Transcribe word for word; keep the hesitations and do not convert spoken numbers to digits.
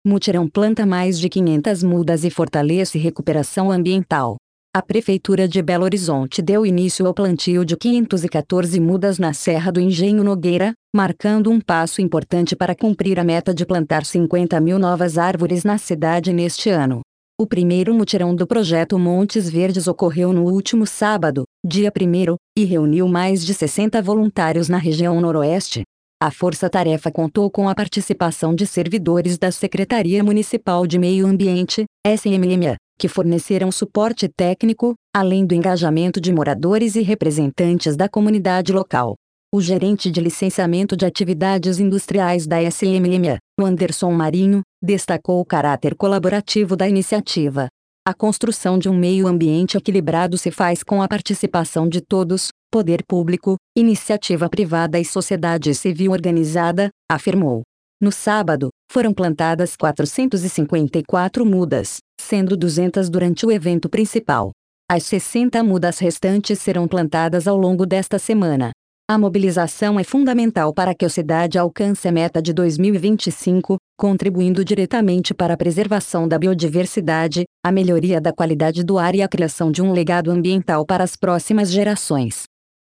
Mutirão planta mais de quinhentas mudas e fortalece recuperação ambiental. A Prefeitura de Belo Horizonte deu início ao plantio de quinhentas e quatorze mudas na Serra do Engenho Nogueira, marcando um passo importante para cumprir a meta de plantar cinquenta mil novas árvores na cidade neste ano. O primeiro mutirão do projeto Montes Verdes ocorreu no último sábado, dia primeiro, e reuniu mais de sessenta voluntários na região noroeste. A força-tarefa contou com a participação de servidores da Secretaria Municipal de Meio Ambiente, S M M A, que forneceram suporte técnico, além do engajamento de moradores e representantes da comunidade local. O gerente de licenciamento de atividades industriais da S M M A, Anderson Marinho, destacou o caráter colaborativo da iniciativa. A construção de um meio ambiente equilibrado se faz com a participação de todos, poder público, iniciativa privada e sociedade civil organizada, afirmou. No sábado, foram plantadas quatrocentas e cinquenta e quatro mudas, sendo duzentas durante o evento principal. As sessenta mudas restantes serão plantadas ao longo desta semana. A mobilização é fundamental para que a cidade alcance a meta de dois mil e vinte e cinco, contribuindo diretamente para a preservação da biodiversidade, a melhoria da qualidade do ar e a criação de um legado ambiental para as próximas gerações.